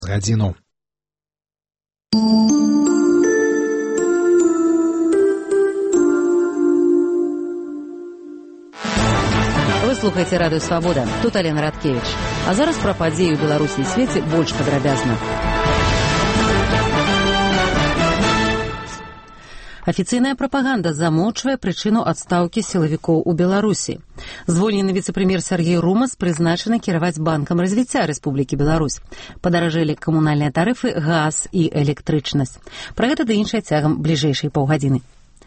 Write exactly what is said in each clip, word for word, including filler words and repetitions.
гадзіну. Вы слухаеце радыё «Свабода». Тут Алена Радкевіч. А зараз пра падзеі ў Беларусі і свеце больш падрабязна. Афіцыйная прапаганда замоўчвае прычыну адстаўкі сілавікоў у Беларусі. Звольнены віцэ-прэм'ер Сергей Румас прызначаны кіраваць банкам развіцця Рэспублікі Беларусь. Падаражэлі камунальныя тарыфы, газ і электрычнасць. Пра гэта ды іншае цягам бліжэйшай паўгадзіны.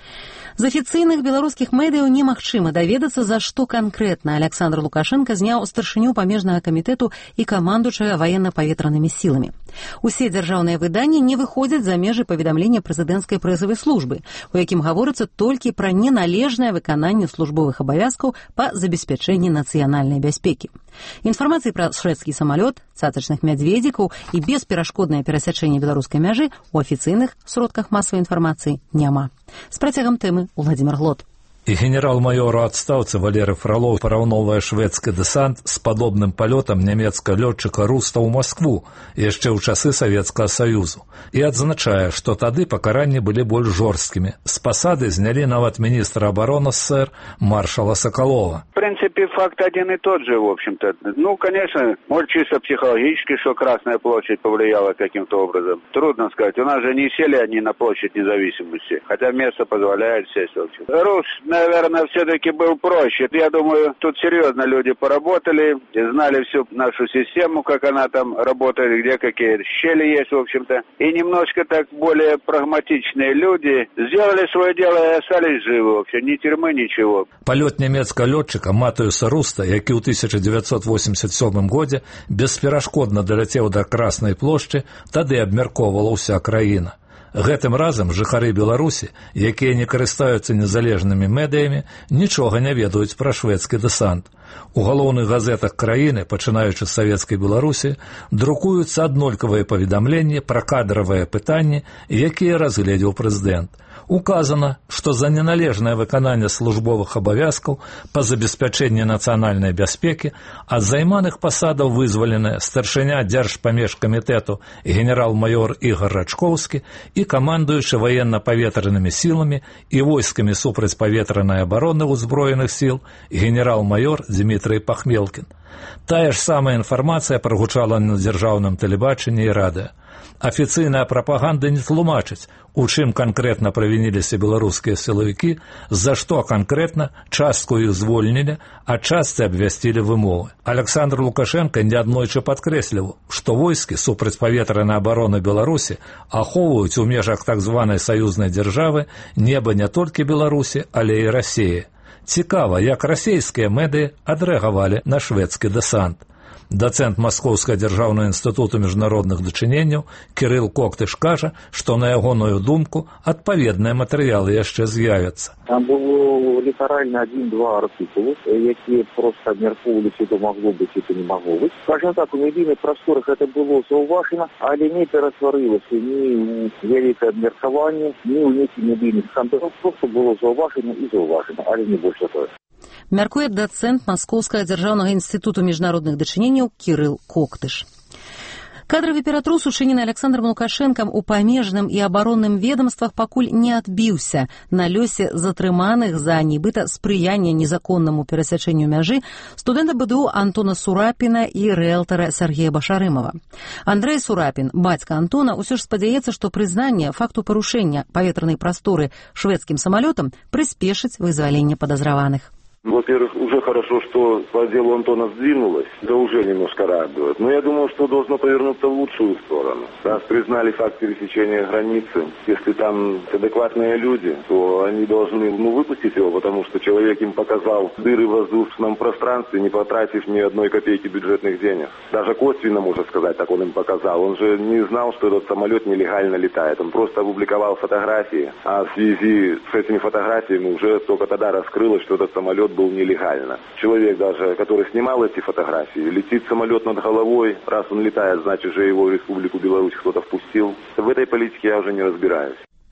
З афіцыйных беларускіх медыяў немагчыма даведацца, за што канкрэтна Александр Лукашенко зняў старшыню памежнага камітэту і камандуючага ваенна-паветранымі сіламі. Усе дзяржаўныя выданні не выходзяць за межы паведамлення прэзідэнцкай прэсавай службы, у якім гаворыцца толькі пра неналежнае выкананне службовых абавязкаў па забеспячэнні нацыянальнай бяспекі. Інфармацыі пра шведскі самалёт, цацачных мядзведзікаў і бесперашкоднае перасячэнне беларускай мяжы ў афіцыйных сродках масавай інфармацыі няма. З працягам тэмы Владимир Глот. І генерал-майор у адстаўцы Валерый Фролов параўноўвае шведскі дэсант з падобным палётам нямецкага лётчыка Руста ў Маскву яшчэ ў часы Савецкага Саюзу і адзначае, што тады пакаранні былі больш жорсткімі. З пасады знялі нават міністра обороны СССР маршала Соколова. В принципе, факт один и тот же, в общем-то. Ну, конечно, может, чисто психологически, что Красная площадь повлияла каким-то образом. Трудно сказать. У нас же не сели они на площадь независимости, хотя место позволяет сесть, в общем. Рус, наверное, все-таки был проще. Я думаю, тут серьезно люди поработали, знали всю нашу систему, как она там работает, где какие щели есть, в общем-то. И немножко так более прагматичные люди сделали свое дело и остались живы, вообще, ни тюрьмы, ничего. Полет немецкого летчика Матыюса Руста, які ў тысяча девятьсот восемьдесят седьмым годзе бесперашкодна даляцеў да Краснай плошчы, тады абмяркоўвала ўся краіна. Гэтым разам жыхары Беларусі, якія не карыстаюцца незалежнымі медыямі, нічога не ведаюць пра шведскі дэсант. У галоўных газетах краіны, пачынаючы з савецкай Беларусі, друкуюцца аднолькавыя паведамленні пра кадравыя пытанні, якія разгледзеў прэзідэнт. Указана, што за неналежнае выкананне службовых абавязкаў па забеспячэнні нацыянальнай бяспекі ад займаных пасадаў вызвалены старшыня дзяржпамежкамітэту генерал-майор Ігор Рачкоўскі і камандуючы ваенна-паветранымі сіламі і войскамі супрацьпаветранай абароны ўзброеных сіл генерал-майор Дмітрый Пахмелкін. Тая ж самая інфармацыя прагучала на дзяржаўным тэлебачанні і радыё. Афіцыйная прапаганда не тлумачыць, у чым канкрэтна правініліся беларускія сілавікі, за што канкрэтна частку іх звольнілі, а частцы абвясцілі вымовы. Александр Лукашенко неаднойчы падкрэсліў, што войскі супрацьпаветранай абароны Беларусі ахоўваюць у межах так званай саюзнай дзяржавы неба не толькі Беларусі, але і Расіі. Цікава, як расійскія медыі адрэагавалі на шведскі дэсант. Дацэнт Маскоўскага дзяржаўнага інстытуту міжнародных дачыненняў Кірыл Коктыш кажа, што на ягоную думку адпаведныя матэрыялы яшчэ з'явяцца. Там было літаральна адзін-два артыкулы, якія проста абмяркоўваліся, то магло быць, і то не магло быць. Скажем так, у медыйных прасторах гэта было заўважана, але не ператварылася ні ў вялікае абмеркаванне, ні ў нейкі медыйны скандал. Проста было заўважана і заўважана, але не больш за тое. Мяркуе дацэнт Маскоўскага дзяржаўнага інстытуту міжнародных дачыненняў Кірыл Коктыш. Кадравы ператрус, учынены Александром Лукашэнкам у памежным і абаронным ведомствах, пакуль не адбіўся на лёсе затрыманых за нібыта спрыянне незаконнаму перасячэнню мяжы студэнта БДУ Антона Сурапіна і рыэлтара Сергея Башарымова. Андрэй Сурапін, бацька Антона, усё ж спадзяецца, што прызнанне факту парушэння паветранай прасторы шведскім самалётам прыспешыць вызваленне подозреваных. Во-первых, уже хорошо, что по делу Антона сдвинулось, это уже немножко радует. Но я думаю, что должно повернуться в лучшую сторону. Раз признали факт пересечения границы, если там адекватные люди, то они должны ну, выпустить его, потому что человек им показал дыры в воздушном пространстве, не потратив ни одной копейки бюджетных денег. Даже косвенно, можно сказать, так он им показал. Он же не знал, что этот самолет нелегально летает. Он просто опубликовал фотографии, а в связи с этими фотографиями уже только тогда раскрылось, что этот самолет был нелегально. Человек даже, который снимал эти фотографии, летит самолет над головой, раз он летает, значит, же его в Республику Беларусь кто-то впустил. В этой политике я уже не разбираюсь.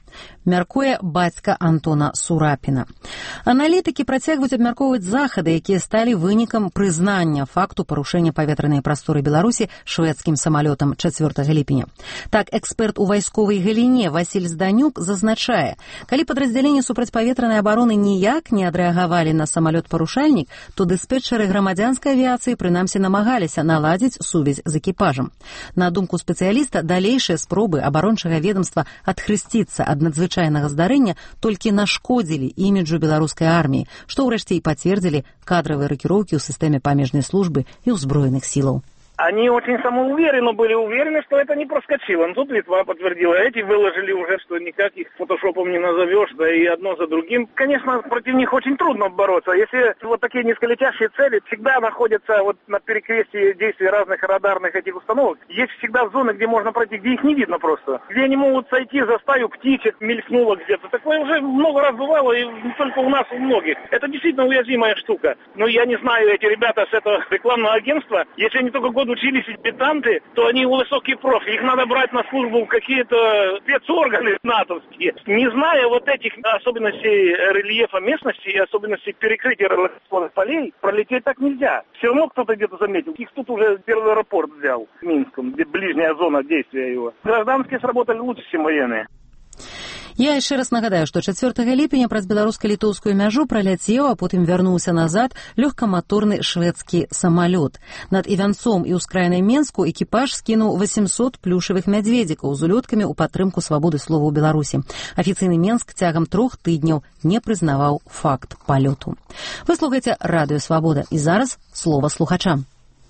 мяркуе бацька Антона Сурапіна. Аналітыкі працягваюць абмяркоўваць захады, якія сталі вынікам прызнання факту парушэння паветранай прасторы Беларусі шведскім самалётам чацвёртага ліпеня. Так, эксперт у вайсковай галіне Васіль Зданюк зазначае, калі падраздзяленні супрацьпаветранай абароны ніяк не адрэагавалі на самалёт-парушальнік, то дыспетчары грамадзянскай авіяцыі прынамсі намагаліся наладзіць сувязь з экіпажам. На думку спецыяліста, далейшыя спробы абарончага ведомства адхрысціцца ад надзвычайнага здарэння толькі нашкодзілі іміджу беларускай арміі, што ўрэшце і пацвердзілі кадравыя рокіроўкі ў сістэме памежнай службы і ўзброеных сілаў. Они очень самоуверенно были уверены, что это не проскочило. Но тут Литва подтвердила, эти выложили уже, что никак их фотошопом не назовешь, да и одно за другим. Конечно, против них очень трудно бороться. Если вот такие низколетящие цели всегда находятся вот на перекрестии действий разных радарных этих установок, есть всегда зоны, где можно пройти, где их не видно просто. Где они могут сойти за стаю птичек, мелькнуло где-то. Такое уже много раз бывало, и не только у нас, у многих. Это действительно уязвимая штука. Но я не знаю, эти ребята с этого рекламного агентства, если они только год учились дебютанты, то они высокий профиль. Их надо брать на службу в какие-то спецорганы натовские. Не зная вот этих особенностей рельефа местности и особенностей перекрытия радиационных полей, пролететь так нельзя. Все равно кто-то где-то заметил. Их тут уже первый аэропорт взял в Минском, где ближняя зона действия его. Гражданские сработали лучше, чем военные. Я яшчэ раз нагадаю, што чацвёртага ліпеня праз беларуска-літоўскую мяжу праляцеў, а потым вярнуўся назад лёгкаматорны шведскі самалёт. Над Івянцом і ўскраінай Менску экіпаж скінуў восемьсот плюшавых мядзведзікаў з улёткамі ў падтрымку свабоды слова ў Беларусі. Афіцыйны Менск цягам трох тыдняў не прызнаваў факт палёту. Вы слухаеце Радыё Свабода, і зараз слова слухачам.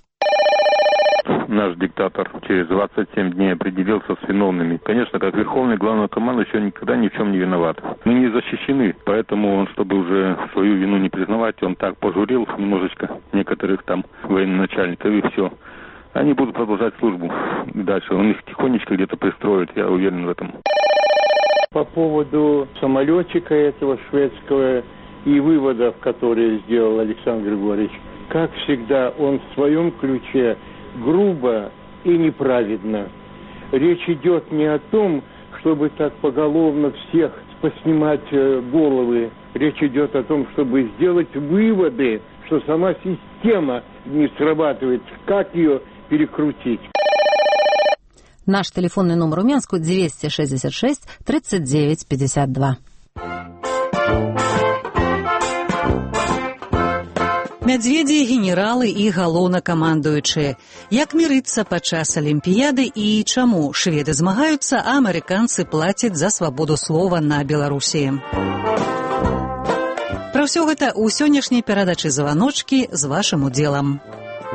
Наш диктатор через двадцать семь дней определился с виновными. Конечно, как верховный главнокомандующий, он никогда ни в чем не виноват. Мы не защищены, поэтому он, чтобы уже свою вину не признавать, он так пожурил немножечко некоторых там военачальников, и все. Они будут продолжать службу дальше. Он их тихонечко где-то пристроит, я уверен в этом. По поводу самолетчика этого шведского и выводов, которые сделал Александр Григорьевич, как всегда, он в своем ключе грубо и неправедно. Речь идет не о том, чтобы так поголовно всех поснимать головы. Речь идет о том, чтобы сделать выводы, что сама система не срабатывает. Как ее перекрутить? Наш телефонный номер у Менску двести шестьдесят шесть тридцать девять пятьдесят два. Мядзведзі, генералы і галоўнакамандуючыя. Як мірыцца падчас алімпіяды і чаму шведы змагаюцца, а амерыканцы плацяць за свабоду слова на Беларусі? Пра ўсё гэта ў сённяшняй перадачы «Званочкі» з вашым удзелам.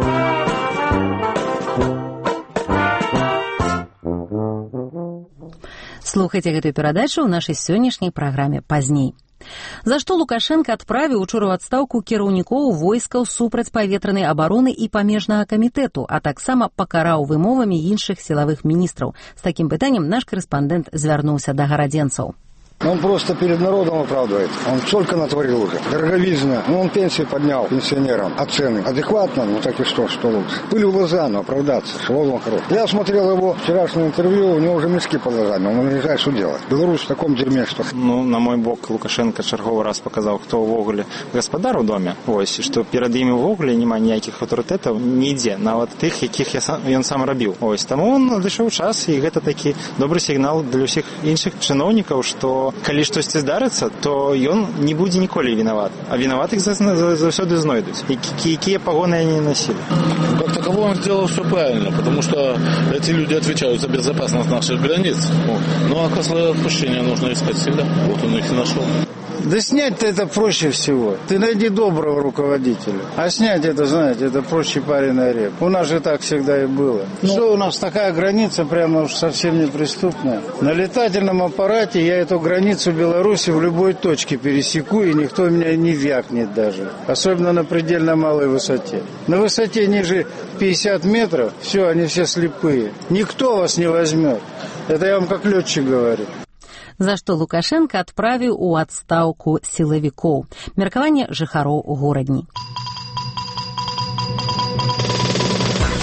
Слухайце гэтую перадачу ў нашай сённяшняй праграме пазней. За што Лукашенко адправіў учора ў адстаўку кіраўнікоў войскаў супрацьпаветранай абароны і памежнага камітэту, а таксама пакараў вымовамі іншых сілавых міністраў. З такім пытаннем наш корэспандэнт звярнуўся да гарадзенцаў. Он просто перед народом оправдывает. Он столько натворил уже. Дороговизна. Ну, он пенсии поднял пенсионерам. А цены адекватно? Ну, так и что, что лучше? Пыль в глаза, но оправдаться. Слово он хорош. Я смотрел его вчерашнее интервью, у него уже мешки под глазами. Он не знает, что делать. Беларусь в таком дерьме, что... Ну, на мой бок, Лукашенко черговый раз показал, кто в оголе господар у доме. Ось, что перед ими в оголе нема ніяких авторитетов нигде. Нават тих, яких я сам, он сам робил. Ось, тому он надышаў час, и это таки добрый сигнал для всех іншых чиновников, что калі штосьці здарыцца, то ён не будзе ніколі вінават. А вінаватых заўсёды знойдуць. Якія пагоны они носили. Как таково он сделал все правильно, потому что эти люди отвечают за безопасность наших границ. Ну, а козла отпущения нужно искать всегда. Вот он их и нашел. Да снять-то это проще всего. Ты найди доброго руководителя. А снять это, знаете, это проще пареный реп. У нас же так всегда и было. Ну, что у нас такая граница прямо уж совсем неприступная. На летательном аппарате я эту границу Беларуси в любой точке пересеку, и никто меня не вякнет даже. Особенно на предельно малой высоте. На высоте ниже пятьдесят метров, все, они все слепые. Никто вас не возьмет. Это я вам как летчик говорю. За што Лукашенко адправіў у адстаўку сілавікоў. Меркаванне жыхароў горадні.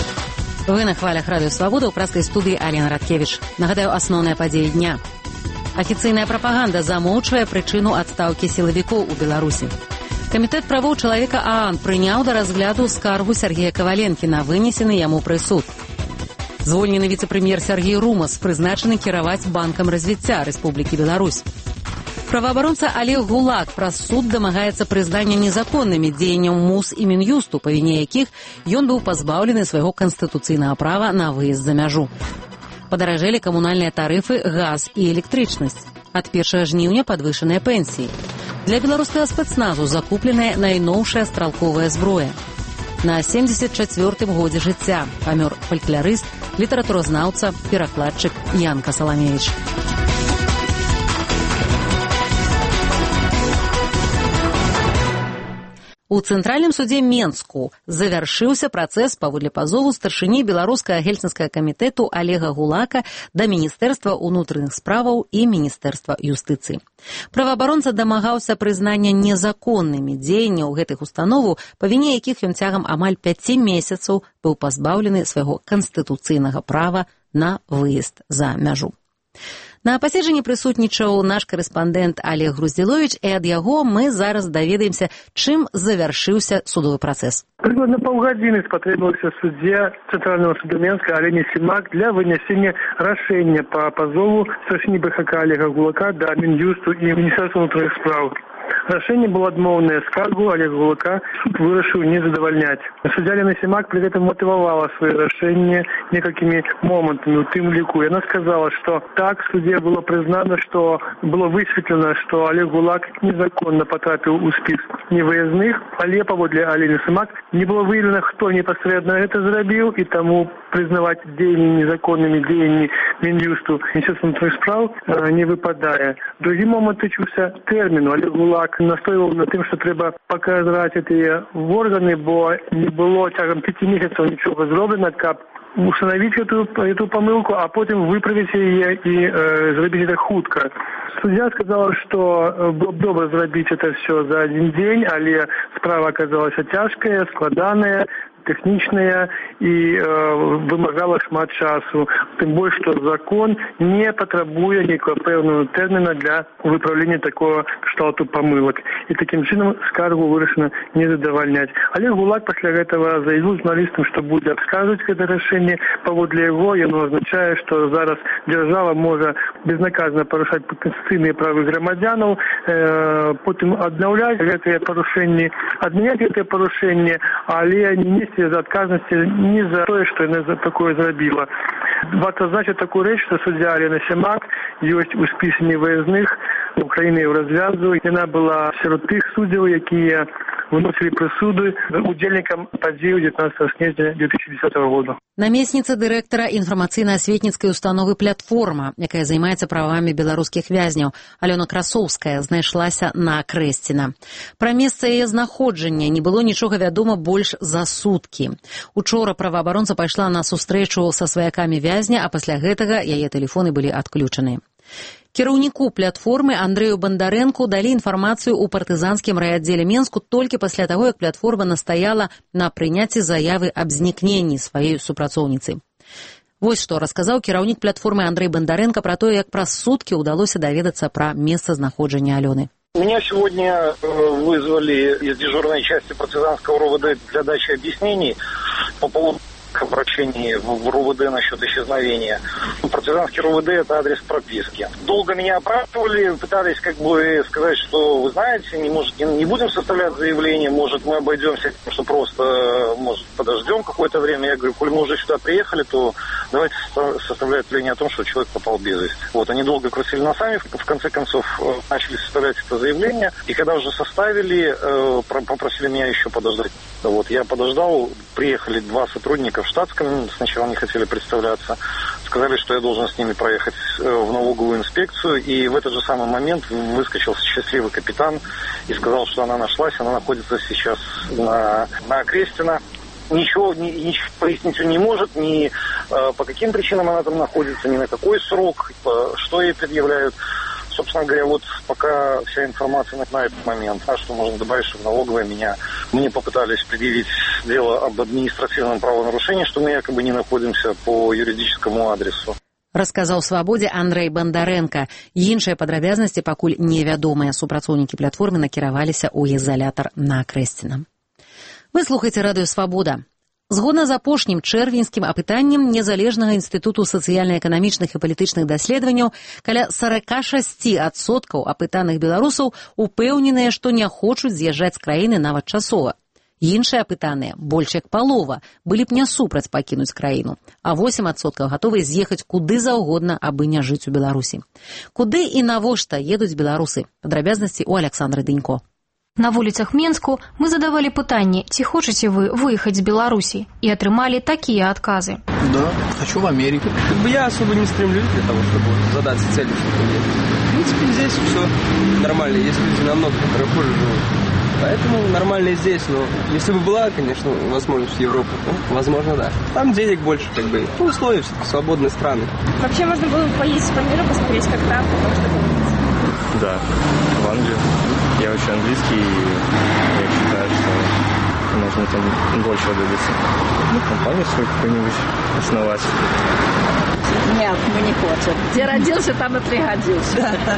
Вы на хвалях Радыё Свабода ў праскай студыі Алена Радкевіч. Нагадаю, асноўныя падзеі дня. Афіцыйная прапаганда замоўчвае прычыну адстаўкі сілавікоў у Беларусі. Камітэт правоў чалавека ААН прыняў да разгляду скаргу Сергея Каваленкі на вынесены яму прысуд. Звольнены віцэ-прэм'ер Сергей Румас прызначаны кіраваць банкам развіцця Рэспублікі Беларусь. Праваабаронца Олег Гулак праз суд дамагаецца прызнання незаконнымі дзеянняў МУС і Мін'юсту, па віне якіх ён быў пазбаўлены свайго канстытуцыйнага права на выезд за мяжу. Падаражэлі камунальныя тарыфы, газ і электрычнасць. Ад першага жніўня падвышаныя пенсіі. Для беларускага спецназу закупленая найноўшая стралковая зброя. На семдзесят чацвёртым годзе жыцця памёр фальклорыст, літаратуразнаўца, перакладчык Янка Саламевіч. У цэнтральным судзе Менску завяршыўся працэс паводле пазову старшыні беларускага гельсінскага камітэту Олега Гулака да Міністэрства ўнутраных справаў і Міністэрства юстыцыі. Праваабаронца дамагаўся прызнання незаконнымі дзеянняў гэтых установаў, па віне якіх ён цягам амаль пяці месяцаў быў пазбаўлены свайго канстытуцыйнага права на выезд за мяжу. На паседжанні прысутнічаў наш корэспандэнт Олег Груздзіловіч, і ад яго мы зараз даведаемся, чым завяршыўся судовы працэс. Прыкладна паўгадзіны спатрэбілася суддзе Цэнтральнага суда Менска Алене Сімак для вынясення рашэння па пазову старшыні БХК Олега Гулака да Мін'юсту і Міністэрства ўнутраных спраў. Рашэнне было адмоўнае, скаргу Олега Гулака суд вырашыў не задавальняць. Суддзя Алена Сімак пры гэтым матывавала сваё рашэнне некалькімі момантамі. У тым ліку яна сказала, што так, суддзе было прызнана, што было высветлена, што Олег Гулак незаконна патрапіў у спіс невыязных, але паводле Алены Сімак не было выяўлена, хто непасрэдна гэта зрабіў, і таму прызнаваць дзеянні незаконнымі дзеянні Мін'юсту Міністэрства ўнутраных спраў не выпадае. Другі момант тычыўся тэрміну. Олег Гулак настойваў на тым, што трэба паказаць гэтыя органы, бо не было цягам пяці месяцаў нічога зроблена, каб установіць эту, эту памылку, а потым выправіць яе і э, зрабіць это хутка. Суддзя сказала, што было б добра зрабіць это все за один дзень, але справа аказалася цяжкая, складаная, тэхнічная і э, вымагала шмат часу. Тым больш, што закон не патрабуе нейкага пэўнага тэрміна для выпраўлення такого кшталту памылак. І такім чынам скаргу вырашана не задавальняць. Але Гулак пасля гэтага заявіў журналістам, што будзе абскаржваць гэта рашэнне. Паводле яго яно азначае, што зараз дзяржава можа безнаказана парушаць канстытуцыйныя правы грамадзянаў, э, потым аднаўляць гэтыя парушэнні, адмяняць гэтыя парушэнні, але не несці за адказнасці не за тое, што яна такое зрабіла. Варта значыць такую рэч, што суддзя Алена Сімак ёсць у спісе невыязных Украіны ў развязу. Яна была сярод тых суддзяў, якія выносілі прысуды удзельнікам падзею дзевятнадцатага снежня две тысячи десятого года. Намесніца дырэктара інфармацыйна-асветніцкай установы «Платформа», якая займаецца правамі беларускіх вязняў, Алёна Красоўская, знайшлася на Крэсціна. Пра месца яе знаходжання не было нічога вядома больш за суткі. Учора праваабаронца пайшла на сустрэчу са сваякамі вязня, а пасля гэтага яе тэлефоны былі адключаны. Кіраўніку «Платформы» Андрэю Бандарэнку далі інфармацыю ў партызанскім райаддзеле Менску толькі пасля таго, як «Платформа» настаяла на прыняцці заявы аб знікненні сваёй супрацоўніцы. Вось што расказаў кіраўнік «Платформы» Андрэй Бандарэнка пра тое, як праз суткі ўдалося даведацца пра месцазнаходжанне Алёны. Меня сегодня вызвали из дежурной части партизанского РОВД для дачи объяснений по поводу обращений в РОВД насчет исчезновения. Партизанский РОВД – это адрес прописки. Долго меня оправдывали, пытались как бы сказать, что вы знаете, не, может, не, не будем составлять заявление, может мы обойдемся, что просто может, подождем какое-то время. Я говорю, коль мы уже сюда приехали, то давайте составлять заявление о том, что человек попал без вести. Вот, они долго крутили носами, в конце концов начали составлять это заявление, и когда уже составили, попросили меня еще подождать. Вот, я подождал, приехали два сотрудника в штатском, сначала не хотели представляться, сказали, что я должен с ними проехать в налоговую инспекцию, и в этот же самый момент выскочил счастливый капитан и сказал, что она нашлась, она находится сейчас на, на Крестина. Ничего, ни, ничего пояснить он не может, ни э, по каким причинам она там находится, ни на какой срок, по, что ей предъявляют. Собственно говоря, вот пока вся информация на, на этот момент. А что можно добавить, что в налоговой меня, мне попытались предъявить дело об административном правонарушении, что мы якобы не находимся по юридическому адресу. расказаў «Свабодзе» Андрэй Бандарэнка. Іншыя падрабязнасці пакуль невядомыя. Супрацоўнікі платформы накіраваліся ў ізалятар на Акрэсціна. Вы слухаеце радыё «Свабода». Згодна з апошнім чэрвеньскім апытаннем Незалежнага інстытуту сацыяльна-эканамічных і палітычных даследаванняў, каля сорок шесть адсоткаў апытаных беларусаў упэўненыя, што не хочуць з'язджаць з краіны нават часова. Іншыя апытаныя, больш як палова, былі б не супраць пакінуць краіну, а восемь адсоткаў гатовы з'ехаць куды заўгодна, абы не жыць у Беларусі. Куды і навошта едуць беларусы? Падрабязнасці ў Аляксандры Дынько. На вуліцах Менску мы задавали пытанне, ці хочаце вы выехаць з Беларусі, і атрымалі такія адказы. Да, хочу в Америку. Как бы я особо не стремлюсь для того, чтобы задаться целью, чтобы уехать. В принципе, здесь все нормально, есть люди намного, которые хуже живут. Поэтому нормально и здесь, но если бы была, конечно, возможность в Европу, то, возможно, да. Там денег больше, как бы, ну, условия все-таки свободные страны. Вообще можно было бы поездить по миру, посмотреть, как там, потому что говорится. Да, в Англию. Я учу английский, и я считаю, что можно там больше добиться. Ну, компанию свою какую-нибудь основать. Нет, мы не хотим. Где родился, там и пригодился.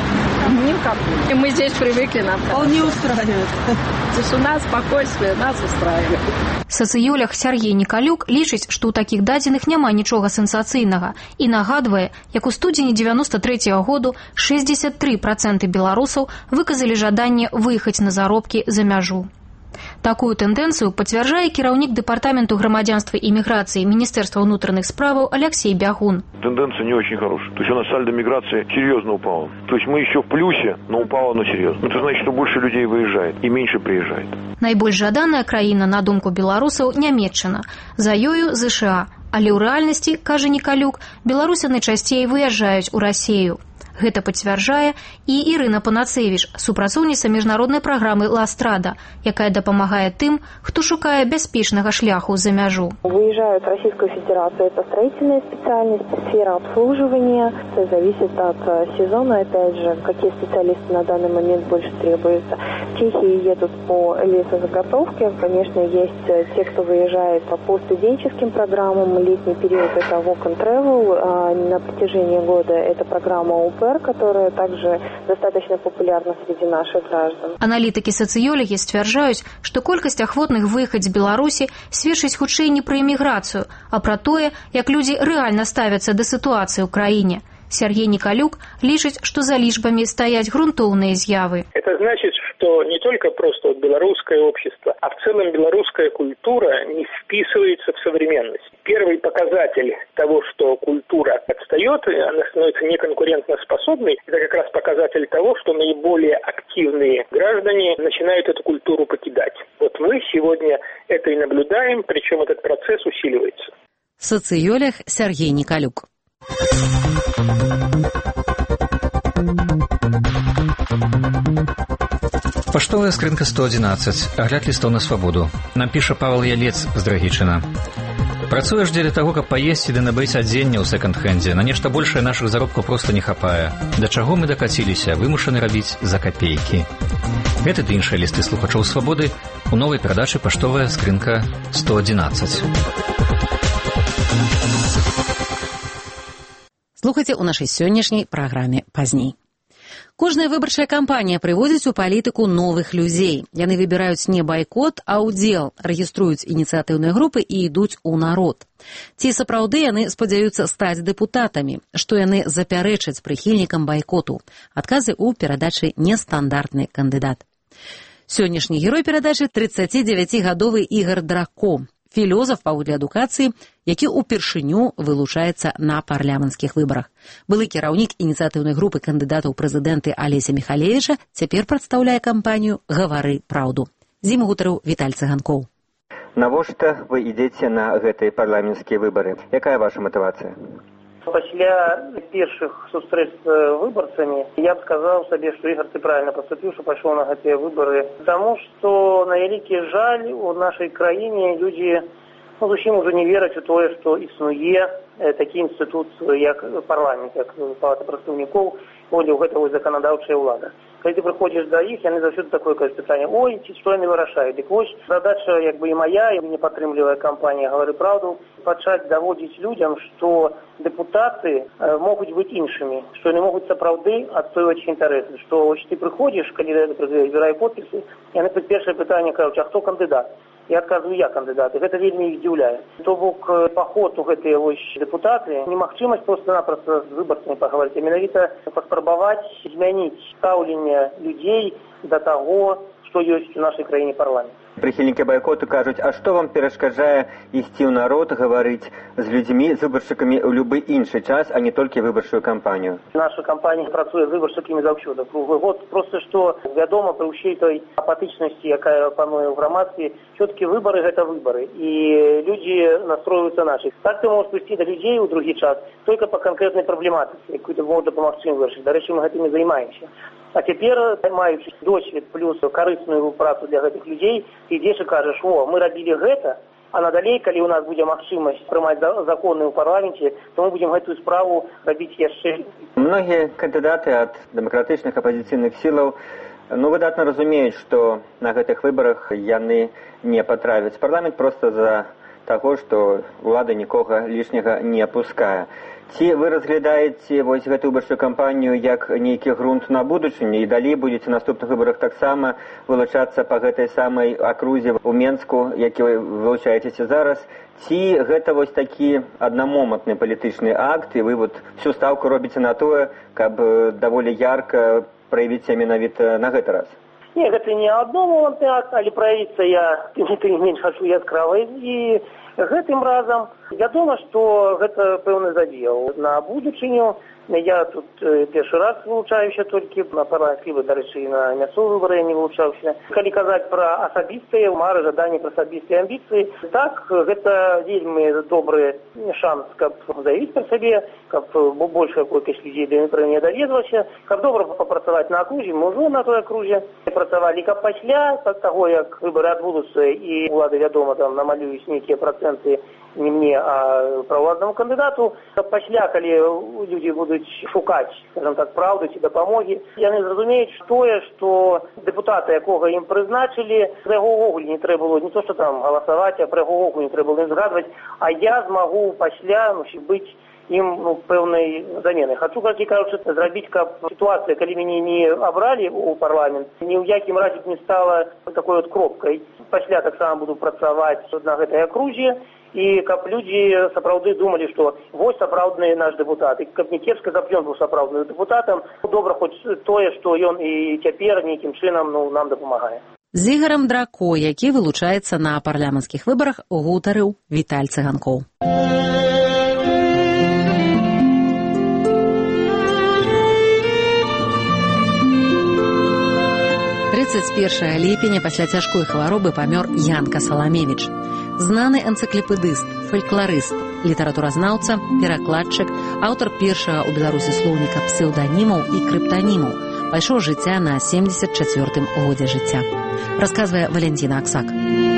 Ни в какую. И мы здесь привыкли, нам вполне устраивает. Тишина, спокойствие нас устраивает. Сацыёлог Сяргей Нікалюк лічыць, што ў такіх дадзеных няма нічога сенсацыйнага і нагадвае, як у студзені девяносто третьего году шестьдесят три процента беларусаў выказалі жаданне выехаць на заробкі за мяжу. Такую тэндэнцыю пацвярджае кіраўнік дэпартаменту грамадзянства і міграцыі Министерства внутренних справаў Алексей Бягун. Тенденция не очень хорошая. То есть у нас сальдо миграции серьезно упало. То есть мы еще в плюсе, но упало оно серьезно. Это значит, что больше людей выезжает и меньше приезжает. Найбольш жаданая краіна, на думку беларусаў, Нямецчына. За ёю ЗША. Але ў рэальнасці, кажа Нікалюк, беларусы найчасцей выязджаюць у Расею. Гэта пацвярджае і Ірына Панацевіч, супрацоўніца міжнароднай праграмы «Ластрада», якая дапамагае тым, хто шукае бяспечнага шляху за мяжу. Выезжают в Российскую Федерацию, это строительная специальность, сфера обслуживания, это зависит от сезона, опять же, какие специалисты на данный момент больше требуются. В Чехии едут по лесозаготовке, конечно, есть те, кто выезжает по студенческим программам, летний период это walk and travel, а на протяжении года это программа УП, которая также достаточно популярна среди наших граждан. Аналітыкі сацыёлагі сцвярджаюць, што колькасць ахвотных выехаць з Беларусі сведчыць хутчэй не пра эміграцыю, а пра тое, як людзі рэальна ставяцца да сітуацыі ў краіне. Сергей Николюк лічыць, что за лічбами стоять грунтовные з'явы. Это значит, что не только просто вот белорусское общество, а в целом белорусская культура не вписывается в современность. Первый показатель того, что культура отстает, она становится неконкурентоспособной, это как раз показатель того, что наиболее активные граждане начинают эту культуру покидать. Вот мы сегодня это и наблюдаем, причем этот процесс усиливается. Социолог Сергей Николюк. Паштовая скрынка сто одиннадцать. Агляд лістоў на свабоду. Нам піша Павел Ялец з Драгічына. Працуеш дзеля таго, каб паесці ды набыць адзенне ў сэконд-хэндзе. На нешта большае нашых заробкаў проста не хапае. Да чаго мы дакаціліся, вымушаны рабіць за капейкі. Гэты ды іншыя лісты слухачоў свабоды у новай перадачы «Паштовая скрынка сто одиннадцать». Слухайце ў нашай сённяшняй праграме пазней. Кожная выбарчая кампанія прыводзіць у палітыку новых людзей. Яны выбіраюць не байкот, а ўдзел, рэгіструюць ініцыятыўныя групы і ідуць у народ. Ці сапраўды яны спадзяюцца стаць дэпутатамі, што яны запярэчаць прыхільнікам байкоту. Адказы ў перадачы «Нестандартны кандыдат». Сённяшні герой перадачы тридцатидевятигадовы Ігор Драко, філёзаф паводле адукацыі, які ўпершыню вылучаецца на парламенцкіх выбарах. Былы кіраўнік ініцыятыўнай групы кандыдатаў прэзідэнты Алеся Михалевича цяпер прадстаўляе кампанію «Гавары праўду». З ім гутарыў Віталь Цыганкоў. Навошта вы ідзеце на гэтыя парламенцкія выбары? Якая ваша матывацыя? Пасля першых сустрэч з выбарцамі я б сказаў сабе, што Ігор, ты правильна паступіў, што пайшоў на гэтыя выбары. Таму што, на вялікі жаль, у нашай краіне людзі ну, зусім ужо не вераць у тое, што існуе такі інстытуцыі, як парламент, як палата прадстаўнікоў, волі ў гэта заканадаўчая ўлада. Калі ты прыходзіш да іх, яны заўсёды такое кажуць пытанне: ой, ці што яны вырашаюць. Дык вось задача як бы і мая, і не падтрымлівае кампанія «Гавары праўду», пачаць даводзіць людзям, што дэпутаты могуць быць іншымі, што яны могуць сапраўды адстойваць інтарэсы, што ось ты прыходзіш, калі збірае подпісы, яны пад першае пытанне кажуць: а хто кандыдат? Я адказваю: я кандыдат. І гэта вельмі іх здзіўляе. То бок паход у гэтыя вось дэпутаты, немагчымасць проста-напроста з выбарцамі пагаварыць, а менавіта паспрабаваць змяніць стаўленне людзей да таго, што ёсць у нашай краіне парламент. Прыхільнікі байкоту кажуць: а што вам перашкаджае ісці ў народ, гаварыць з людзьмі, з выбаршчыкамі ў любы іншы час, а не толькі выбарчую кампанію? Наша кампанія працуе з выбаршчыкамі заўсёды круглы год. Проста што вядома, пры ўсёй той апатычнасці, якая пануе ў грамадстве, ўсё-такі выбары гэта выбары, і людзі настройваюцца нашых. Так ты можаш прыйсці да людзей у другі час толькі па канкрэтнай праблематыцы, якую ты можаш дапамагчы ім вырашыць. Дарэчы, мы гэтымі займаемся. А цяпер, маючы досвед плюс карысную працу для гэтых людзей, ты ідзеш і кажаш: о, мы рабілі гэта, а надалей, калі ў нас будзе магчымасць прымаць законы ў парламенце, то мы будзем гэтую справу рабіць яшчэ. Многія кандыдаты ад дэмакратычных апазіцыйных сілаў ну, выдатна разумеюць, што на гэтых выбарах яны не патрапяць. Парламент проста з-за таго, што ўлада нікога лішняга не пускае. Ці вы разглядаеце вось гэту выбарчую кампанію як нейкі грунт на будучыню, і далей будзеце на наступных выбарах таксама вылучацца па гэтай самай акрузе ў Менску, які вы вылучаецеся зараз? Ці гэта вось такі аднамомантны палітычны акт, і вы вот всю стаўку робіце на тое, каб даволі ярка праявіць менавіта на гэты раз? Не, гэта не аднамомантны акт, але праявіцца я тым не менш хачу яскрава. І гэтым разам вядома, што гэта пэўны задзел на будучыню. Я тут э, першы раз вылучаюся толькі на парламенцкіх выбарах, дарэчы, і на мясцовыя выбары я не вылучаўся. Калі казаць пра асабістыя мары, жаданні, пра асабістыя амбіцыі, так, гэта вельмі добры шанс, каб заявіць пра сабе, каб большая колькасць людзей да не даведвалася, каб добра папрацаваць на акрузе, мы ўжо на той акрузе працавалі, каб пасля таго, як выбары адбудуцца і ўлады, вядома, там намалююць нейкія працэнты не мне, а праволаднаму кандыдату, каб пасля, калі людзі будуць шукаць, скажем так, праўды ці дапамогі, яны зразумеюць тое, што дэпутата, якога ім прызначылі, пра яго ўвогуле не трэба было не то, што там галасаваць, а пра яго ўвогуле не трэба было згадваць, а я змагу пасля, ну, быць ім, ну, пэўнай заменай. Хачу, як і кажучы, зрабіць, каб сітуацыя, калі мяне не абралі ў парламент, ні ў якім разе не стала такой от кропкай. Пасля таксама буду працаваць на гэтай акрузе, і каб людзі сапраўды думалі, што вось сапраўдны наш дэпутат. І каб не кепска, каб ён быў сапраўдным дэпутатам, добра хоць тое, што ён і цяпер нейкім чынам, ну, нам дапамагае. З Ігорем Драко, які вылучаецца на парламенцкіх выбарах, гутарыў Віталь Цыганкоў. трыццаць першага ліпеня пасля цяжкой хваробы памёр Янка Саламевіч. Знаны энцыклапедыст, фалькларыст, літаратуразнаўца, перакладчык, аўтар першага ў Беларусі слоўніка псеўданімаў і крыптанімаў, пайшоў жыцця на семдзесят чацвёртым годзе жыцця. Расказвае Валентина Аксак.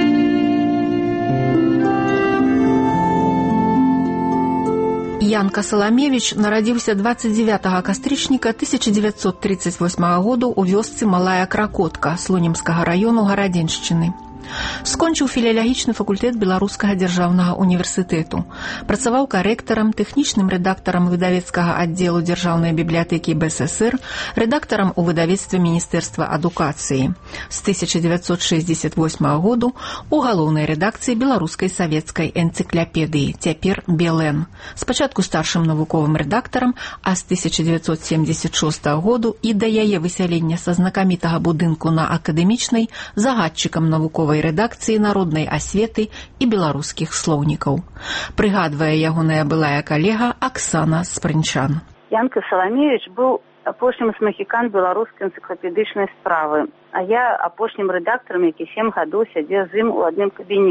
Янка Саламевіч нарадзіўся дваццаць дзевятага кастрычніка тысяча дзевяцьсот тридцать восьмага году ў вёсцы Малая Кракотка Слонімскага раёну Гарадзеншчыны. Скончыў філалагічны факультэт Беларускага дзяржаўнага універсітэту. Працаваў карэктарам, тэхнічным рэдактарам выдавецкага аддзелу Дзяржаўнай бібліятэкі БССР, рэдактарам у выдавецтве Міністэрства адукацыі. З тысяча дзевяцьсот шэсцьдзесят восьмага году у галоўнай рэдакцыі беларускай савецкай энцыклапедыі, цяпер Белэн. Спачатку старшым навуковым рэдактарам, а з тысяча дзевяцьсот семдзесят шостага году і да яе высялення са знакамітага будынку на Акадэмічнай загадчыкам навуковай рэдакцыі народнай асветы і беларускіх слоўнікаў. Прыгадвае ягоная былая калега Аксана Спрынчан. Янка Саламевіч быў апошнім з магікан беларускай энцыклапедычнай справы, а я апошнім рэдактарам, які сем гадоў сядзеў з ім у адным кабінеце.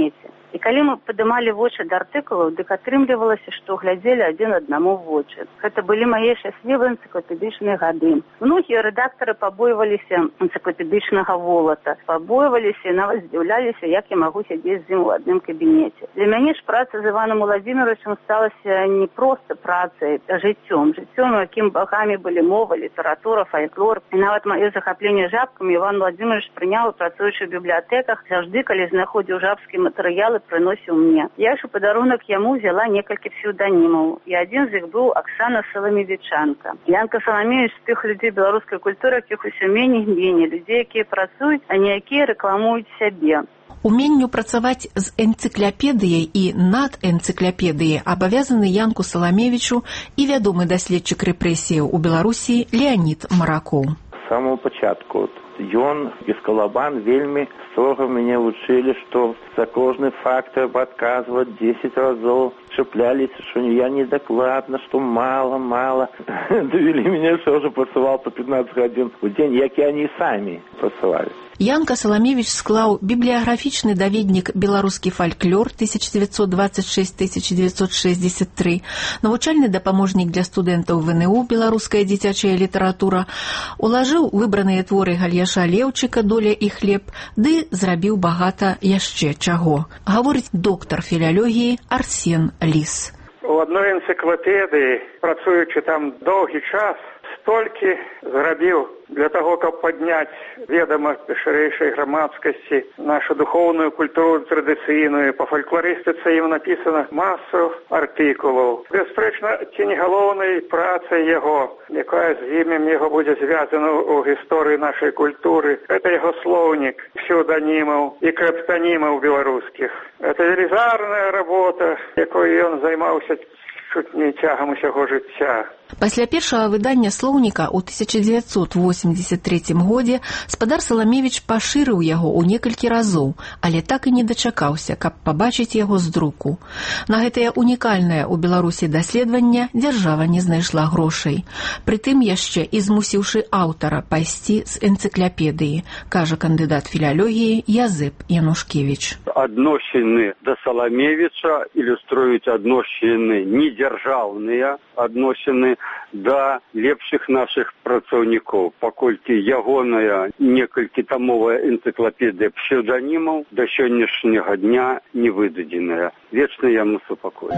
І калі мы падымалі вочы да артыкулаў, дык атрымлівалася, што глядзелі адзін аднаму ў вочы. Гэта былі мае шчаслівыя энцыклапедычныя гады. Многія рэдактары пабойваліся энцыклапедычнага волата, пабойваліся і нават здзіўляліся, як я магу сядзець з ім у адным кабінеце. Для мяне ж праца з Іваном Владимировичем сталася не проста працай, а жыццём. Жыццём, у якім багамі былі мова, літаратура, фальклор. І нават маё захапленне жабкамі Іван Владимирович прыняў, працуючы ў бібліятэках, заўжды, калі знаходзіў жабскія матэрыялы, прыносіў мне. Я ж у падарунак яму взяла некалькі псеўданімаў, і адзін з іх быў Аксана Саламевічанка. Янка Саламевіч з тых людзей беларускай культуры, якіх усё меней і меней, людзей, якія працуюць, а не якія рэкламуюць сябе. Уменню працаваць з энцыклапедыяй і над энцыклапедыяй абавязаны Янку Саламевічу і вядомы даследчык рэпрэсіяў у Беларусі Леанід Маракоў. З самого пачатку ён без калабан вельмі строга мяне вучылі, што за кожны факт трэба адказваць дзесяць разоў. Чапляліся, што я недакладна, што мала, мала. Давялі мяне, што ўжо працаваў па пятнаццаць гадзін у дзень, як і яны самі працавалі. Янка Саламевіч склаў бібліяграфічны даведнік «Беларускі фальклор» тысяча девятьсот двадцать шесть — тысяча девятьсот шестьдесят три, навучальны дапаможнік для студэнтаў вэ эн у «Беларуская дзіцячая літаратура», улажыў выбраныя творы Гальяша Леўчыка «Доля і хлеб», ды зрабіў багата яшчэ чаго, гаворыць доктар філалогіі Арсен Ліс. У адной энцыклапедыі, працуючы там доўгі час, столькі зрабіў для таго, каб падняць ведама шырэйшай грамадскасці нашу духоўную культуру традыцыйную. Па фальклорыстыцы ім напісана масу артыкулаў. Бясспрэчна, ці не галоўнай працай яго, якая з імем яго будзе звязана ў гісторыі нашай культуры, гэта яго слоўнік псеўданімаў і крыптанімаў беларускіх. Гэта велізарная работа, якой ён займаўся чуць не цягам усяго жыцця. Пасля першага выдання слоўніка ў тысяча девятьсот восемьдесят третьем годзе спадар Саламевіч пашырыў яго ў некалькі разоў, але так і не дачакаўся, каб пабачыць яго з друку. На гэтае унікальнае ў Беларусі даследаванне дзяржава не знайшла грошай. Прытым яшчэ і змусіўшы аўтара пайсці з энцыклапедыі, кажа кандыдат філалогіі Язэп Янушкевіч. Адносіны да Саламевіча ілюструюць адносіны недзяржаўныя, адносіны да лепшых нашых працаўнікоў, паколькі ягоная некалькітамовая энцыклапедыя псеўданімаў да сённяшняга дня не выдадзеная. Вечны яму супакой.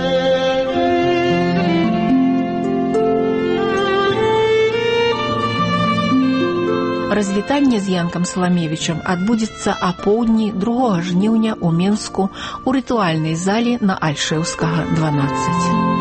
Развітанне з Янкам Саламевічам адбудзецца апоўдні другога жніўня ў Менску ў рытуальнай зале на Альшэўскага, дванаццаць.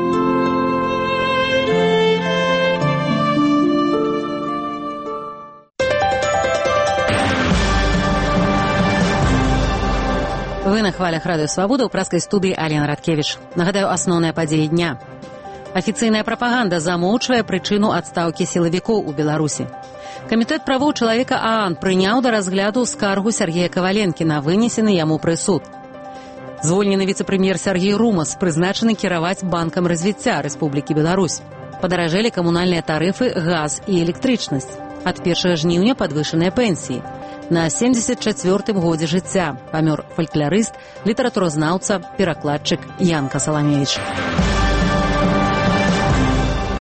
Вы на хвалях Радыё Свабода ў праскай студыі Алена Радкевіч. Нагадаю, асноўныя падзеі дня. Афіцыйная прапаганда замоўчвае прычыну адстаўкі сілавікоў у Беларусі. Камітэт правоў чалавека ААН прыняў да разгляду скаргу Сергея Каваленкі на вынесены яму прысуд. Звольнены віцэ-прэм'ер Сергей Румас прызначаны кіраваць банкам развіцця Рэспублікі Беларусь. Падаражэлі камунальныя тарыфы, газ і электрычнасць. Ад першага жніўня падвышаныя пенсіі. На семьдесят чацвёртым годзе жыцця памёр фальклорыст, літаратуразнаўца, перакладчык Янка Саламевіч.